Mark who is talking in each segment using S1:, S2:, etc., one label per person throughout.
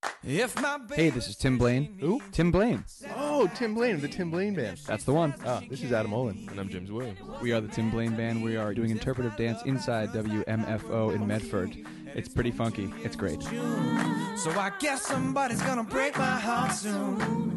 S1: Hey, this is Tim Blaine.
S2: Who?
S1: Tim Blaine.
S2: Oh, Tim Blaine of the Tim Blaine Band.
S1: That's the one.
S2: This is Adam Olin.
S3: And I'm James Williams.
S1: We are the Tim Blaine Band. We are doing interpretive dance inside WMFO in Medford. It's pretty funky. It's great.
S4: So I guess somebody's gonna break my heart soon.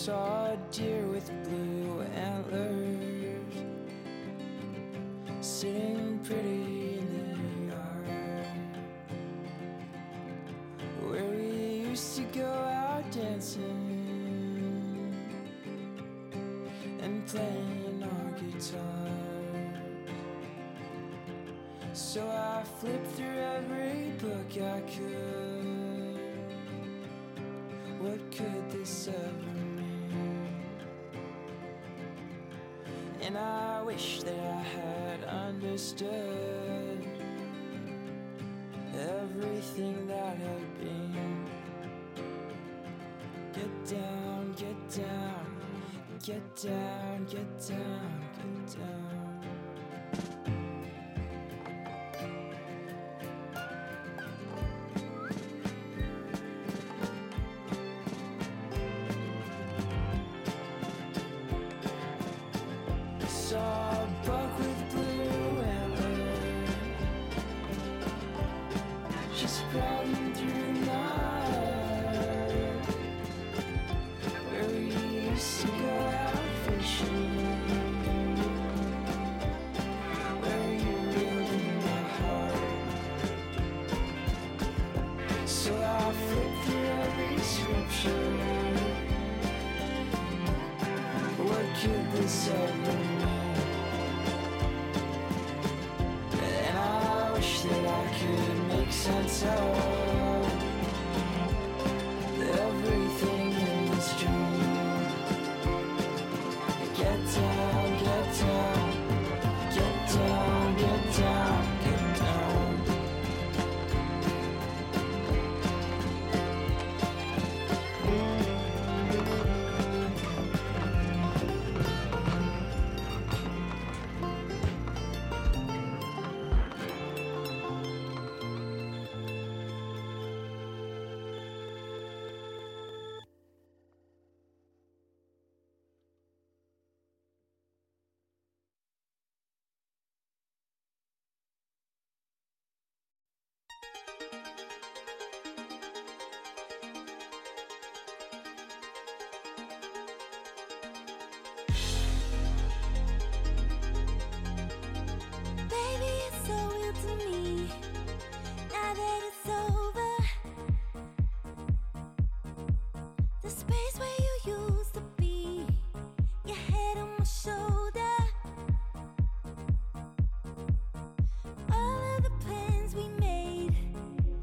S3: saw a deer with blue antlers sitting pretty in the yard where we used to go out dancing and playing our guitars. So I flipped through every book I could. What could this ever mean? And I wish that I had understood everything that had been. Get down, get down, get down, get down, get down. Saw a buck with blue antlers just crawling through mud where we used to go out fishing, where you reeled in my heart. So I flipped through every scripture. What could this ever mean? And I wish that I could make sense of everything in this dream. Get down, get down, get down, get down, get down.
S5: Baby, it's so real to me. Now that it's over, the space where you used to be, your head on my shoulder. All of the plans we made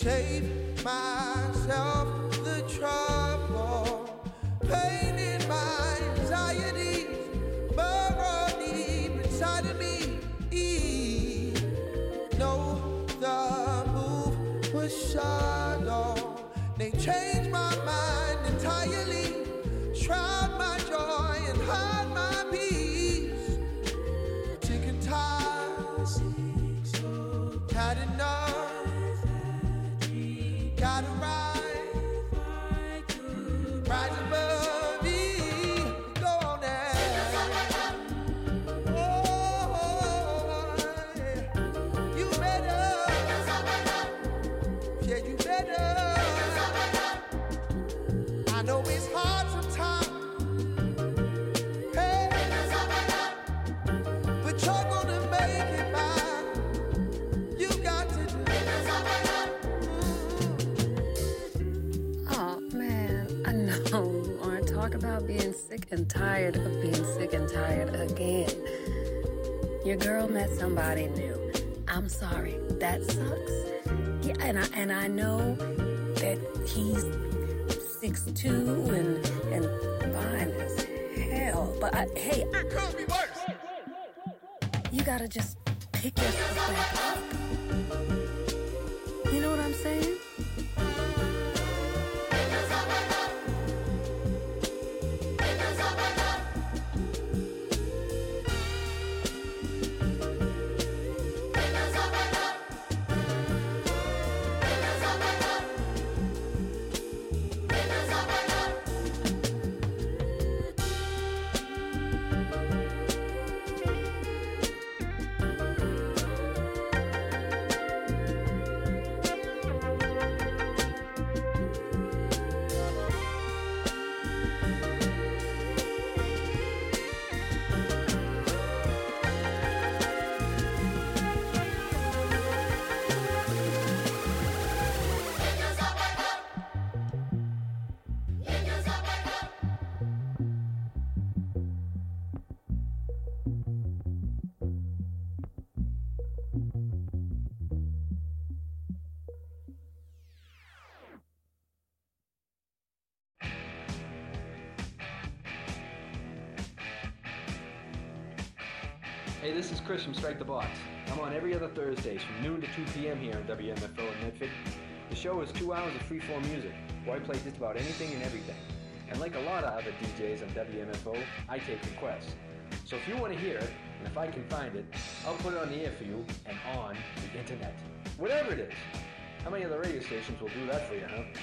S6: save myself the trouble. Pain in my anxieties burrow deep inside of me. No, the move was subtle. They changed my mind entirely. Shroud my joy and hide my peace. Sick and tired, had enough. Gotta rise above me. Go on now. Oh, yeah. You better. Yeah, you better. I know it's hard sometimes. Hey, but you're gonna make it by. You got to do it.
S7: Oh man, I know you want to talk about being sick and tired of being sick and tired again. Your girl met somebody new. I'm sorry, that sucks. Yeah, and I know that he's 6'2" and fine as hell. But hey,
S6: It could be worse.
S7: you gotta just pick yourself back up. You know what I'm saying?
S8: Hey, this is Chris from Strike the Box. I'm on every other Thursdays from noon to 2 p.m. here on WMFO in Medford. The show is 2 hours of free-form music, where I play just about anything and everything. And like a lot of other DJs on WMFO, I take requests. So if you want to hear it, and if I can find it, I'll put it on the air for you and on the internet. Whatever it is. How many other radio stations will do that for you, huh?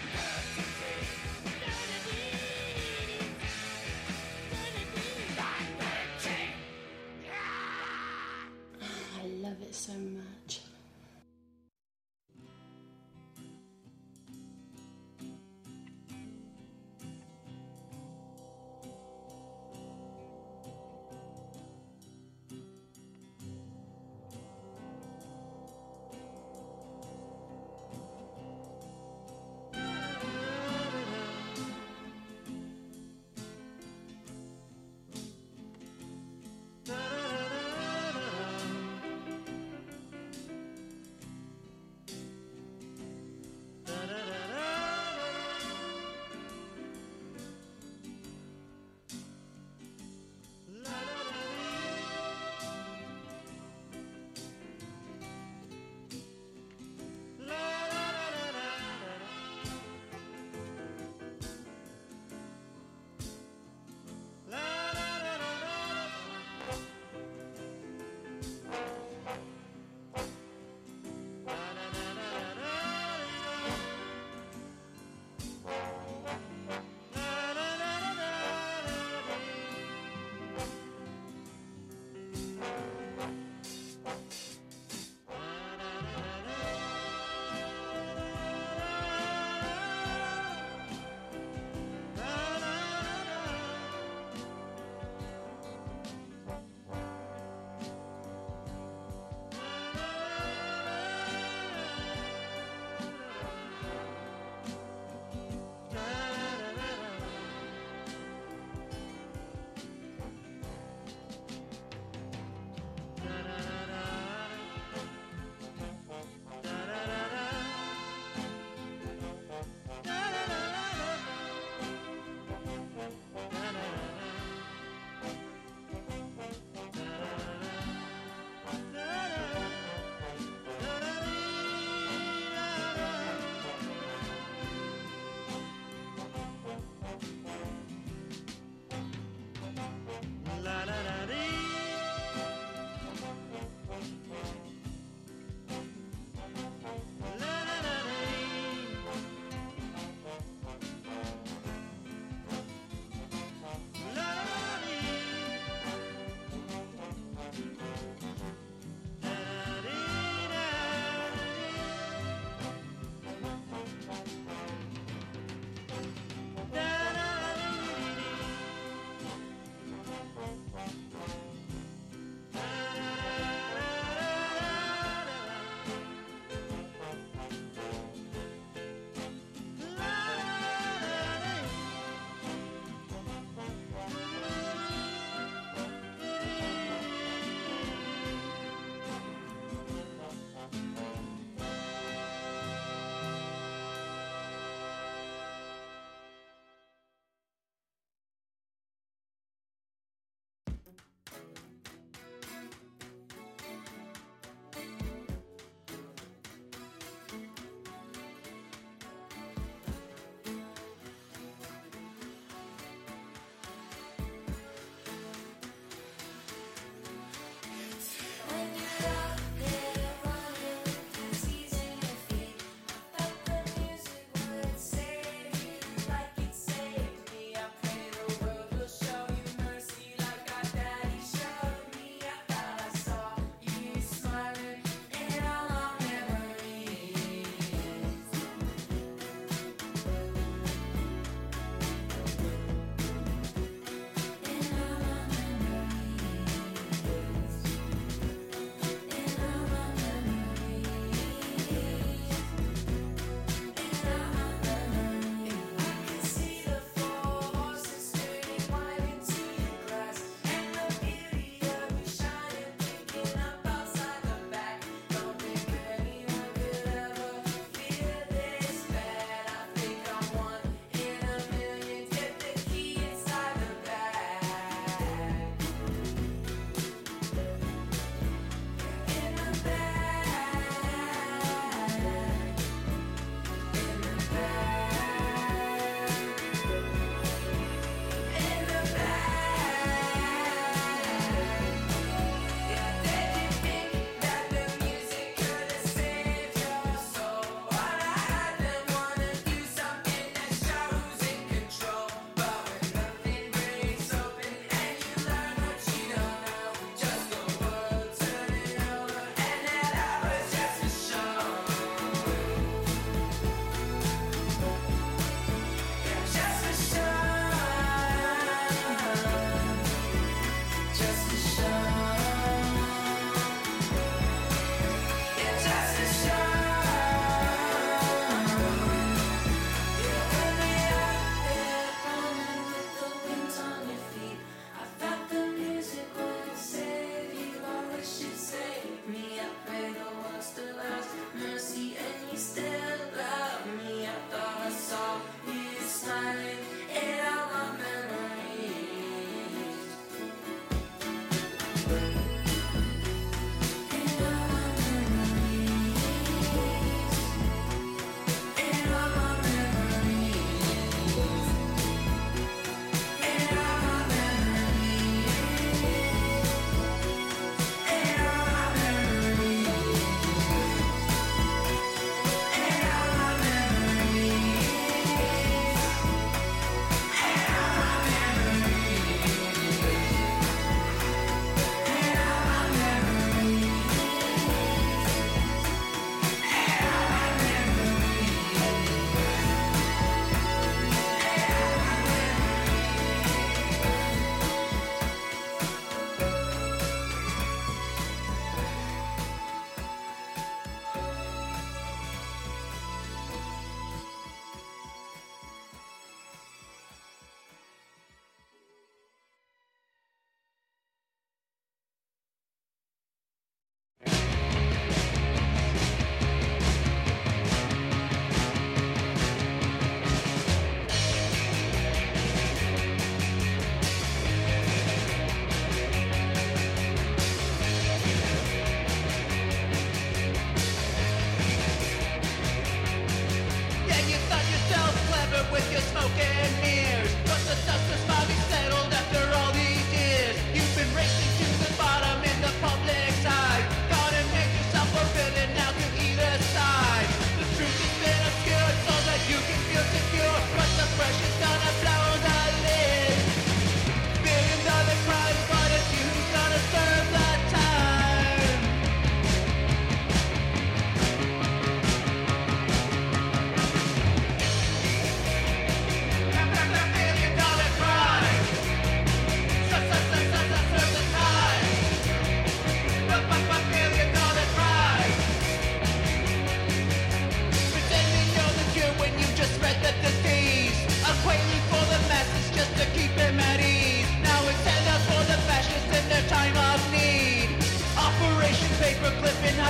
S9: I love it so much.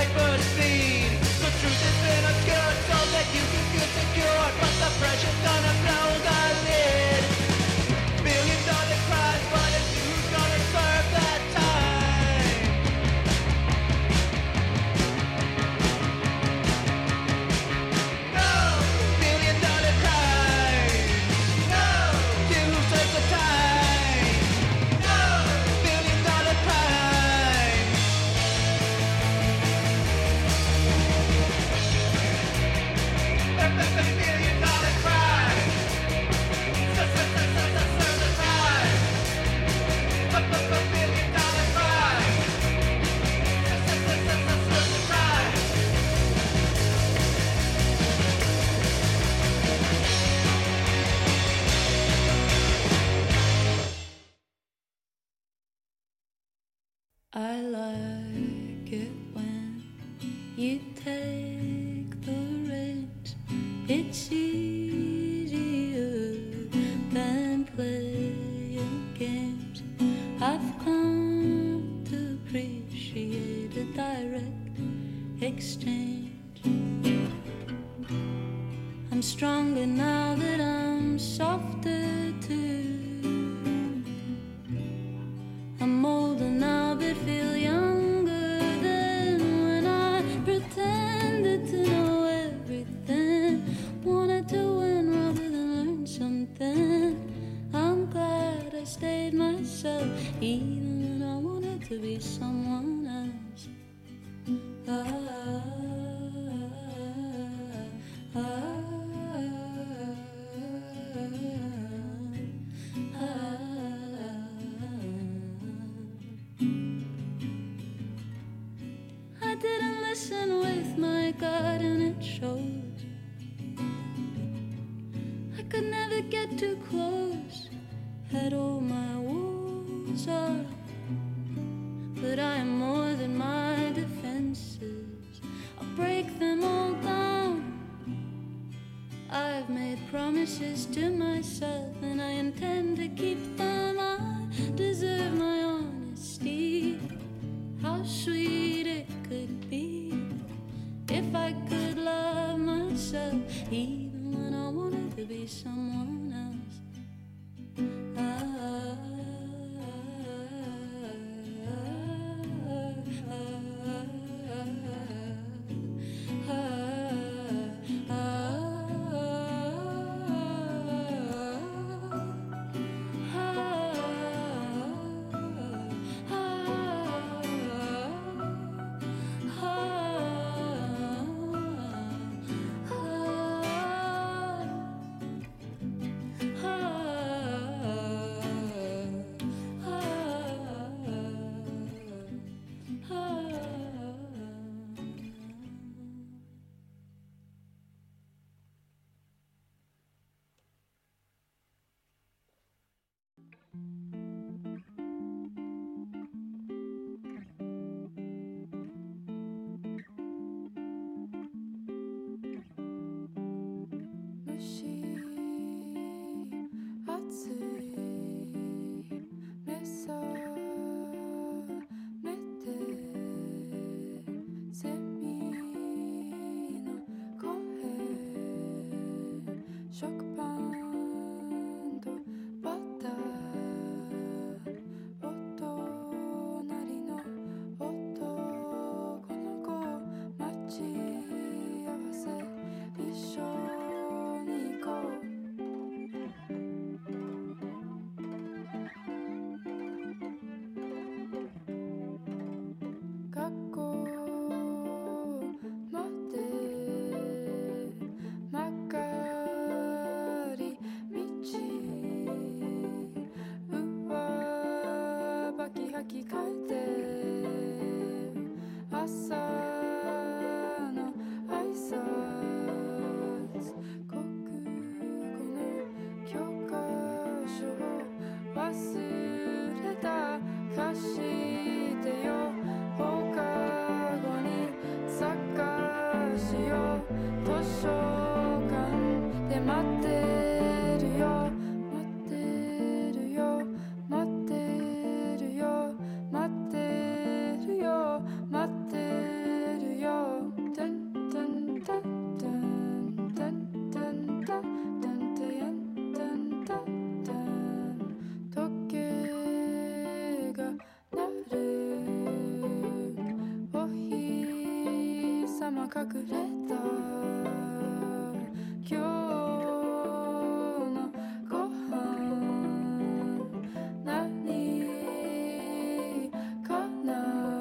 S3: hyperspeed. The truth has been obscured so that you can feel secure, but the pressure's gonna blow the lid. $1 billion cries, but it's who's gonna serve that time. No $1 billion cries. No to who serves the time. No $1 billion crime. $1 billion crime. Serve the time. $1 billion crime. Serve the time.
S9: I like it when you take the reins. It's easier than playing games. I've come to appreciate a direct exchange. I'm stronger now that I'm softer too. I'm older now but feel younger than when I pretended to know everything. Wanted to win rather than learn something. I'm glad I stayed myself even when I wanted to be someone else. I didn't listen with my gut and it shows. I could never get too close. Had all my walls up, but I am more than my defenses. I'll break them all down. I've made promises to myself and I intend to keep them. I deserve my honesty. How sweet it could be if I could love myself even when I wanted to be someone else.
S7: 今隠れた今日のご飯何かな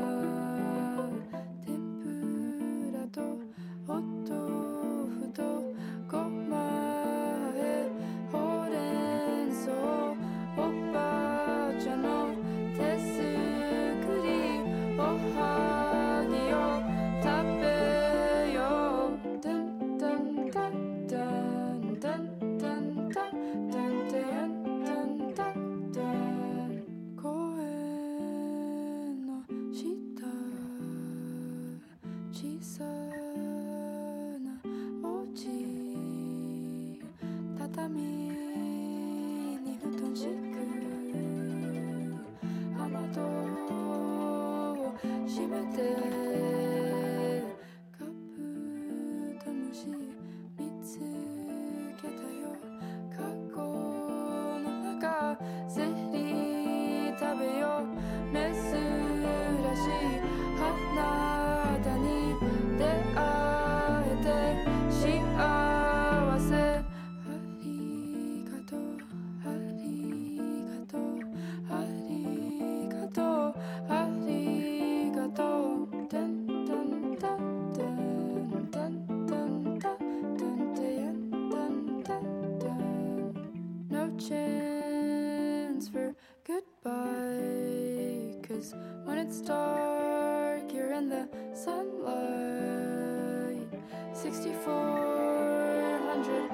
S7: 天ぷらとお豆腐とごまえほうれん草おばあちゃんの手作りおはぎを食べようダンダンダンダンダンダンダンダンダンダンダンダン公園の下小さなお家畳に布団敷く雨戸を閉めてカブトムシ見つけたよカゴの中ゼリー食べよう珍しい花田に出会えて幸せありがとうありがとうありがとうありがとうダンダンダンダンダンダンダンダンダンダンダン No chance for goodbye 'cause when it's dark you're in the sunlight 6,400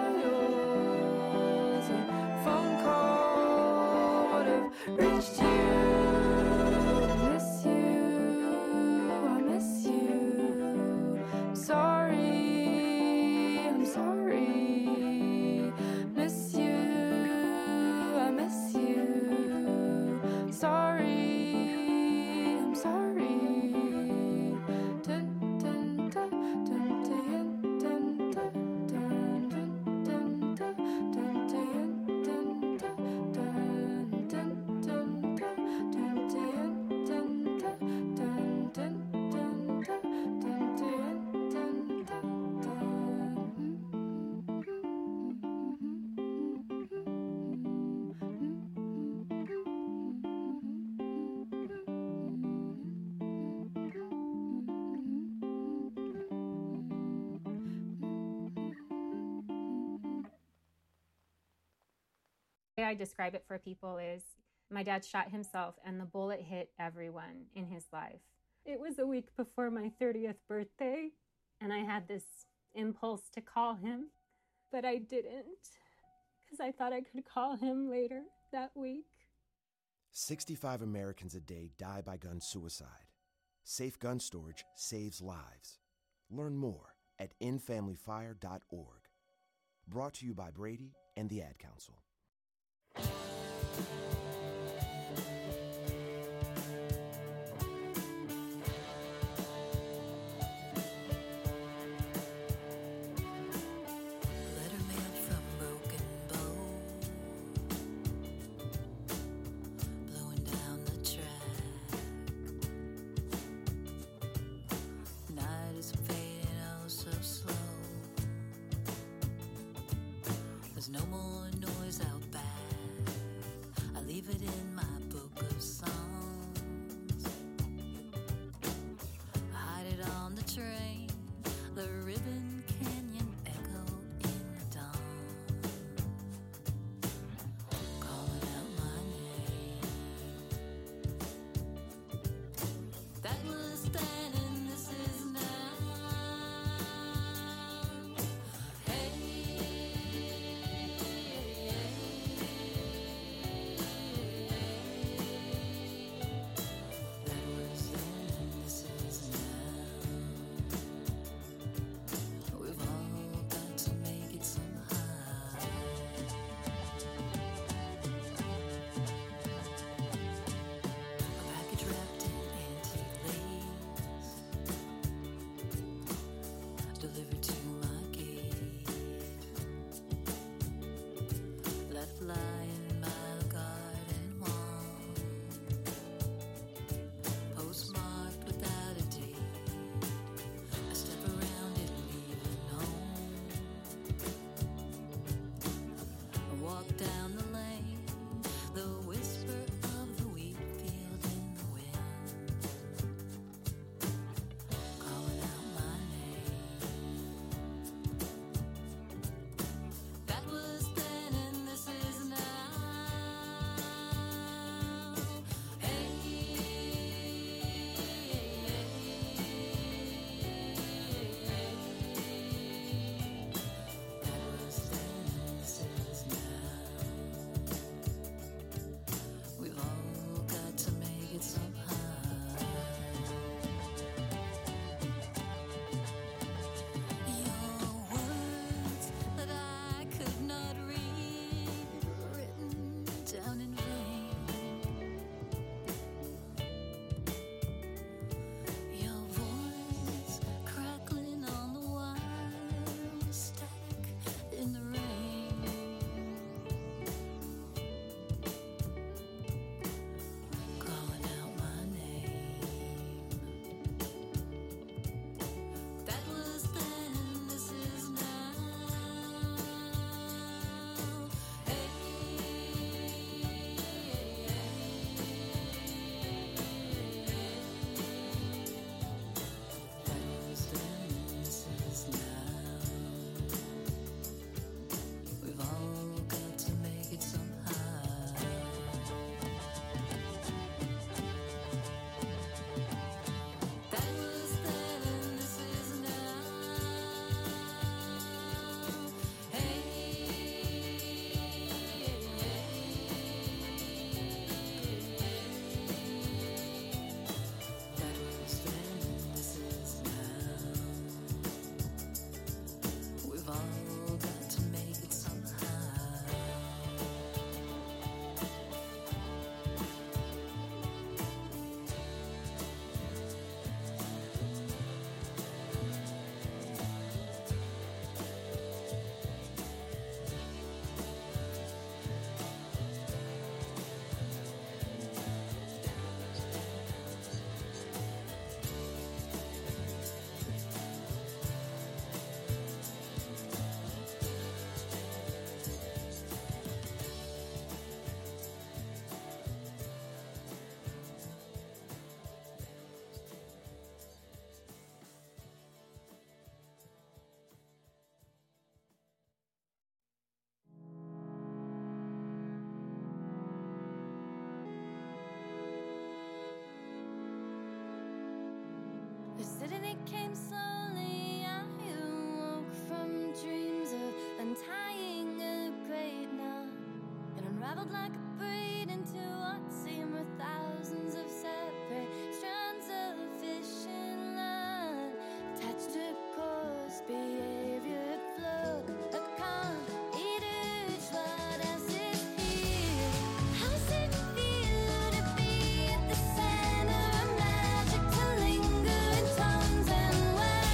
S7: miles a phone call would have reached you miss you I miss you sorry I'm sorry miss you I miss you sorry I'm sorry dun dun dun dun dun dun dun dun dun dun dun dun dun dun dun
S10: The way I describe it for people is my dad shot himself and the bullet hit everyone in his life. It was a week before my 30th birthday, and I had this impulse to call him, but I didn't because I thought I could call him later that week.
S11: 65 Americans a day die by gun suicide. Safe gun storage saves lives. Learn more at endfamilyfire.org. Brought to you by Brady and the Ad Council.
S12: No more noise out back. I leave it in my book of songs. I hide it on the train, the Ribbon Canyon echo in the dawn, calling out my name. That was then and this is now. Hey,
S5: came slowly. I awoke from dreams of untying a great knot. It unraveled like a braid into what seemed were thousands of separate strands of fishing line. Attached to course, behavior flowed. A calm, eater's what does it feel? How does it feel to be at the center of magic? To linger in tones and wells.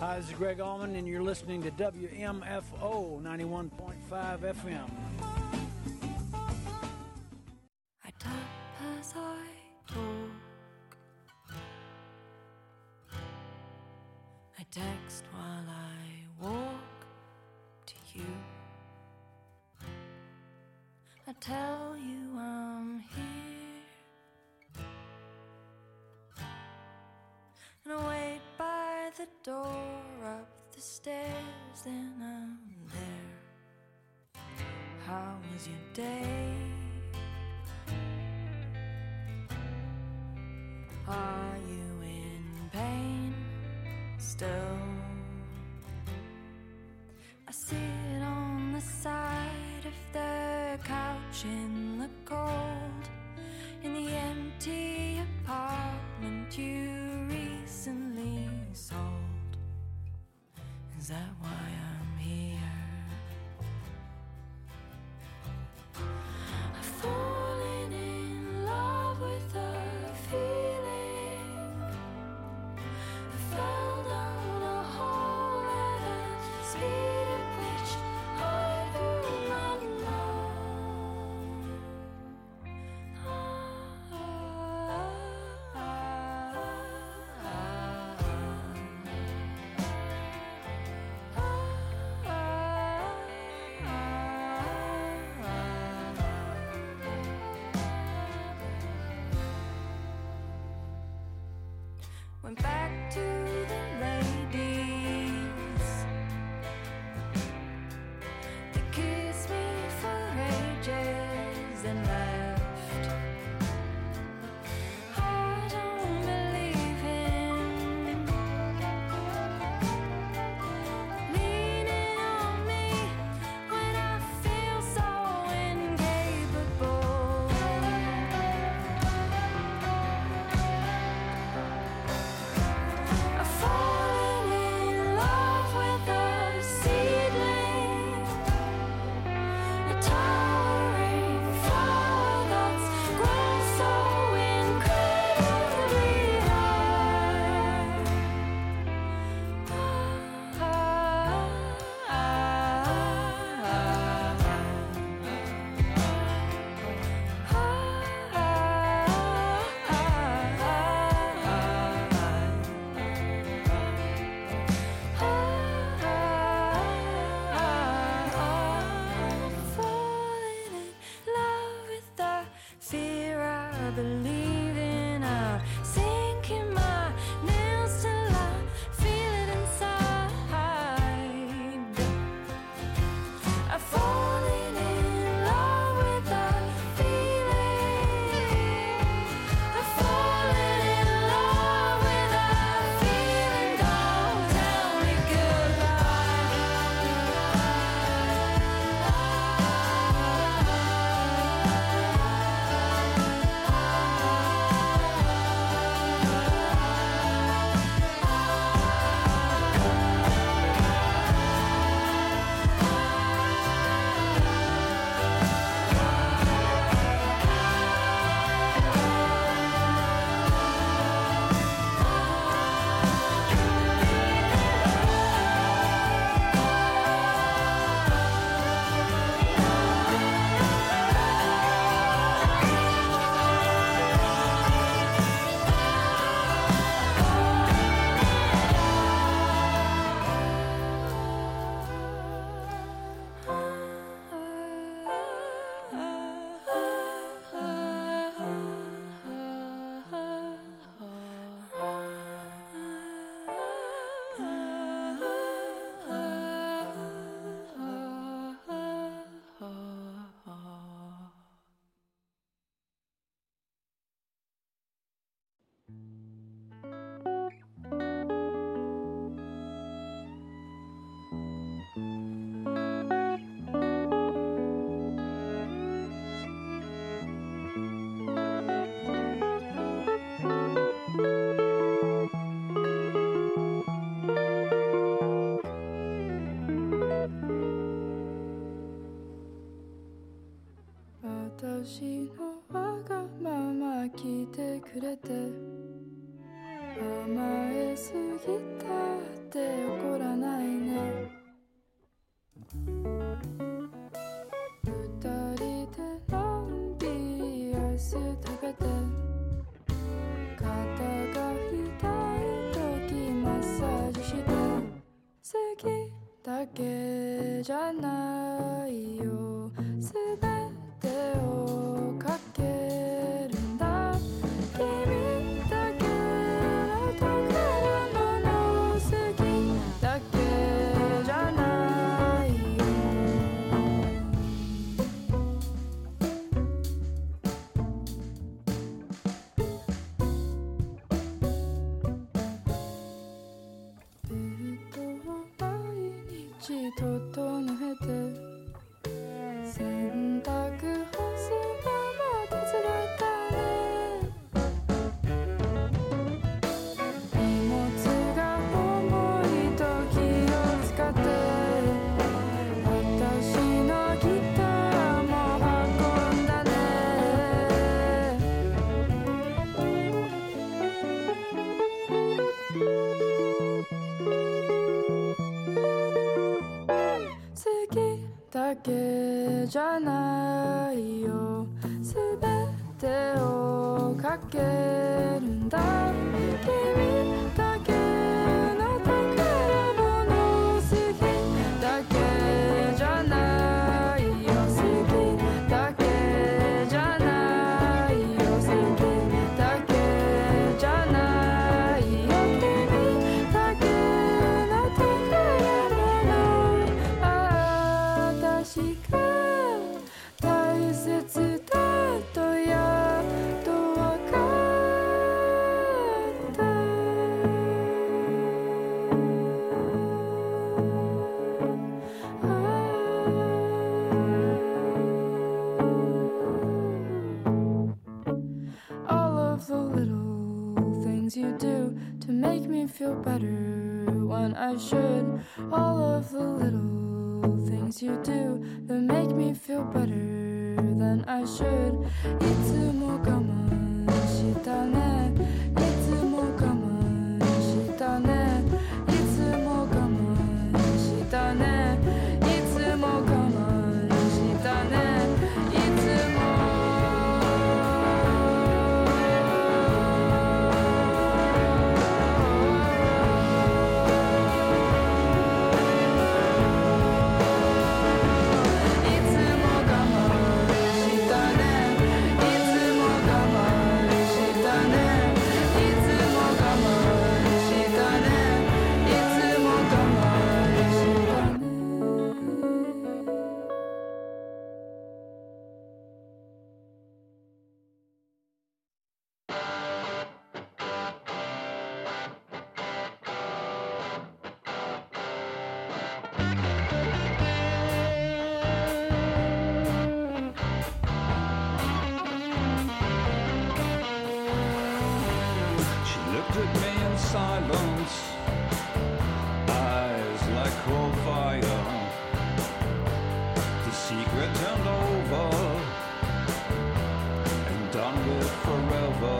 S13: Hi, this is Greg Allman, and you're listening to WMFO 91.5 FM.
S9: I tap as I talk. I text while I walk to you. I tell you I'm here. And I wait by the door up the stairs, then I'm there. How was your day? Are you in pain still? I sit on the side of the couch in the cold, in the empty apartment you recently sold. Is that why I'm here? I've fallen in love with a feeling. I fell down a hole at a speed at which I do not went back to the ladies. They kissed me for ages and left. I don't believe him leaning on me when I feel so incapable. I've fallen in love with a seedling, a towering flower that's grown so incredibly falling in love with the fear I believe in. I sink in my nails till I feel it inside. I've fallen in love with the feeling. I've fallen in love with the feeling. Don't tell me私のわがまま聞いてくれて甘えすぎたって怒だけじゃないよすべてをかけるんだ君だけの宝物好きだけじゃないよベッドを毎日整えて洗濯干すのも手伝ったね荷物が重い時を使って私のギターも運んだね好きだけじゃないよすべてをかけるんだ君だけの宝物好きだけじゃないよ好きだけじゃないよ好きだけじゃないよ君だけの宝物私が大切だとやっとわかったAll of the little things you do to make me feel better when I should All of the little things you do that make me feel better than I should いつも我慢したねいつも我慢したねいつも我慢したねいつも我慢したねいつも
S14: silence, eyes like cold fire. The secret turned over and done with forever.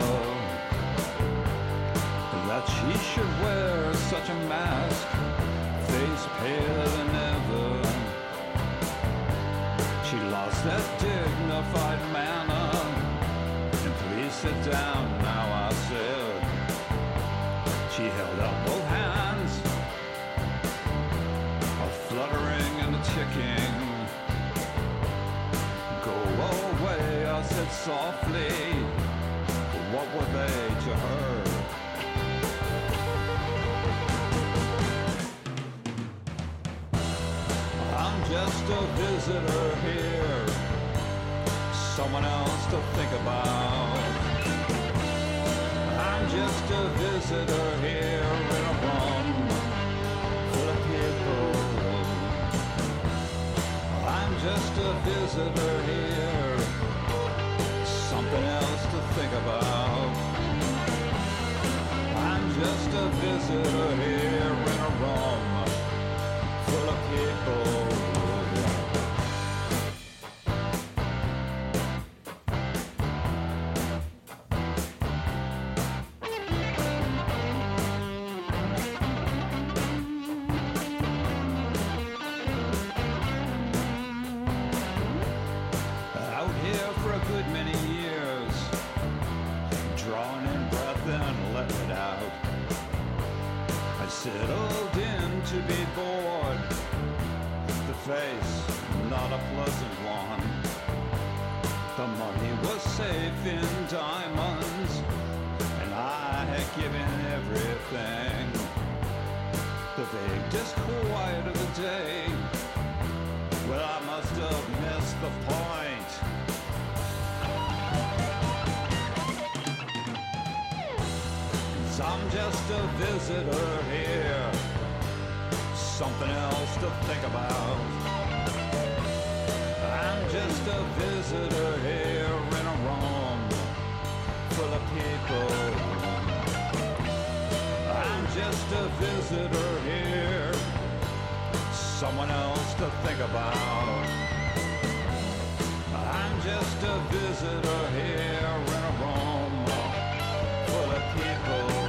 S14: That she should wear such a mask, face paler than ever. She lost that dignified manner. And please sit down now, I said. She held out both hands, a fluttering and a ticking. Go away, I said softly. What were they to her? I'm just a visitor here, someone else to think about. I'm just a visitor here in a room full of people. I'm just a visitor here, something else to think about. I'm just a visitor here in a room full of people. Settled in to be bored safe in diamonds, and I had given everything. The big disquiet of the day, well, I must have missed the point. 'Cause I'm just a visitor here, something else to think about. I'm just a visitor here in a room full of people. I'm just a visitor here, someone else to think about. I'm just a visitor here in a room full of people.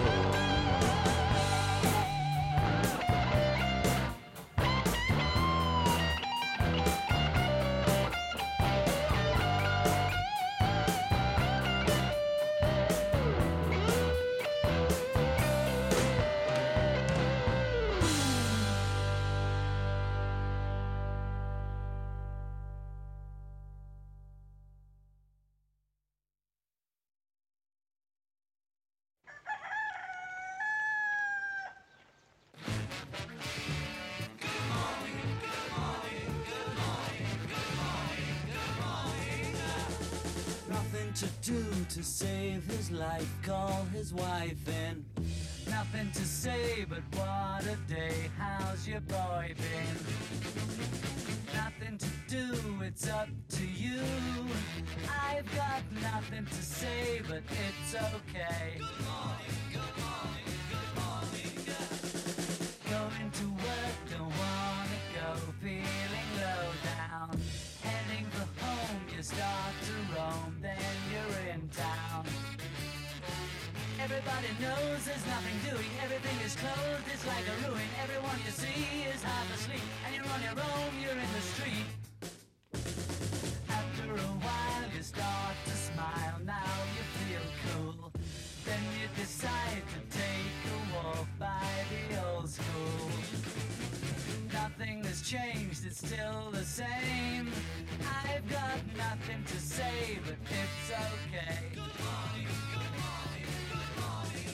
S3: To do to save his life, call his wife in. Nothing to say but what a day, how's your boy been? Nothing to do, it's up to you. I've got nothing to say but it's okay. Good morning, good morning, good morning, yeah. Going to work, don't wanna go, feeling low down. Heading for home, you start to roam, then you're in town. Everybody knows there's nothing doing, everything is closed, it's like a ruin. Everyone you see is half asleep, and you're on your own, you're in the street. After a while you start to smile, now you feel cool. Then you decide to take a walk by the old school. Nothing has changed, it's still the same. I've got nothing to say, but it's okay. Good morning, good morning, good morning.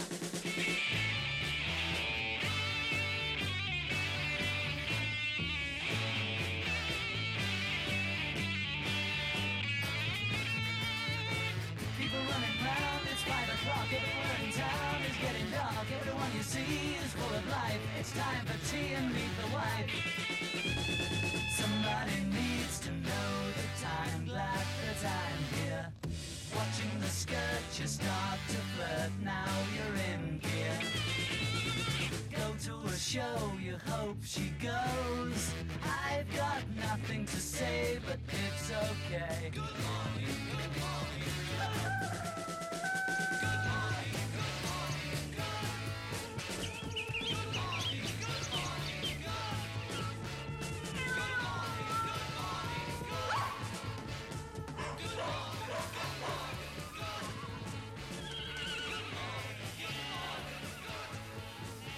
S3: People running round, it's 5 o'clock, everywhere in town is getting dark. Everyone you see is full of life, it's time for tea and meet the wife. Somebody needs to know the time, glad that I'm here. Watching the skirt, you start to flirt, now you're in gear. Go to a show, you hope she goes. I've got nothing to say, but it's okay. Good morning, good morning.